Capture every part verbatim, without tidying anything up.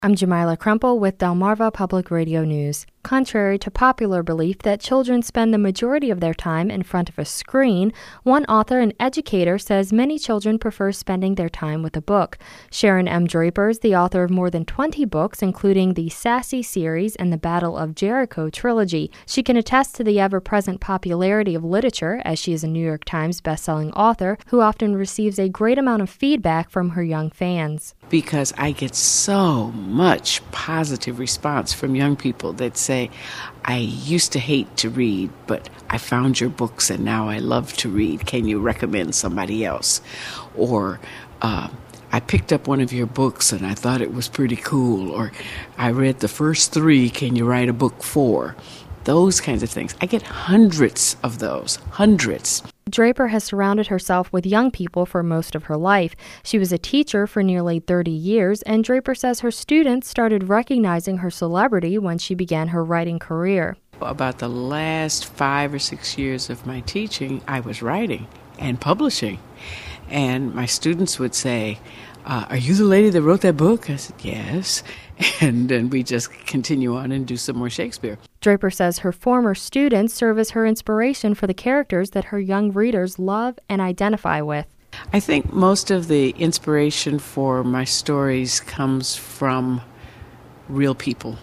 I'm Jamila Krempel with Delmarva Public Radio News. Contrary to popular belief that children spend the majority of their time in front of a screen, one author and educator says many children prefer spending their time with a book. Sharon M. Draper is the author of more than twenty books, including the Sassy series and the Battle of Jericho trilogy. She can attest to the ever-present popularity of literature, as she is a New York Times bestselling author who often receives a great amount of feedback from her young fans. Because I get so much positive response from young people that say, I used to hate to read, but I found your books and now I love to read. Can you recommend somebody else? Or uh, I picked up one of your books and I thought it was pretty cool. Or I read the first three. Can you write a book four? Those kinds of things. I get hundreds of those, hundreds. Draper has surrounded herself with young people for most of her life. She was a teacher for nearly thirty years, and Draper says her students started recognizing her celebrity when she began her writing career. About the last five or six years of my teaching, I was writing and publishing. And my students would say, uh, are you the lady that wrote that book? I said, yes. And then we just continue on and do some more Shakespeare. Draper says her former students serve as her inspiration for the characters that her young readers love and identify with. I think most of the inspiration for my stories comes from real people.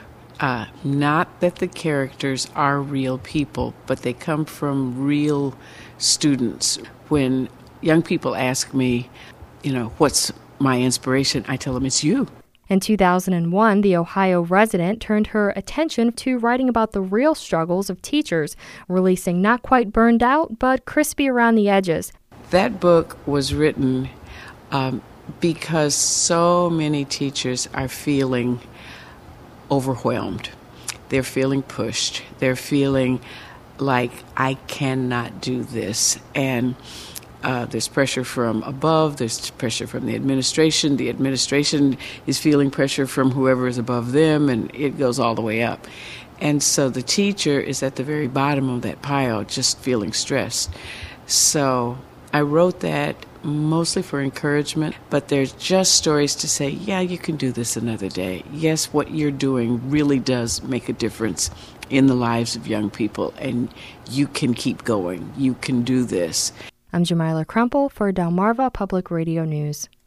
Uh, not that the characters are real people, but they come from real students. When young people ask me, you know, what's my inspiration, I tell them it's you. In two thousand one, the Ohio resident turned her attention to writing about the real struggles of teachers, releasing Not Quite Burned Out, but Crispy Around the Edges. That book was written um, because so many teachers are feeling overwhelmed. They're feeling pushed. They're feeling like, I cannot do this. And Uh, there's pressure from above, there's pressure from the administration, the administration is feeling pressure from whoever is above them, and it goes all the way up. And so the teacher is at the very bottom of that pile, just feeling stressed. So I wrote that mostly for encouragement, but there's just stories to say, yeah, you can do this another day. Yes, what you're doing really does make a difference in the lives of young people, and you can keep going. You can do this. I'm Jamila Krempel for Delmarva Public Radio News.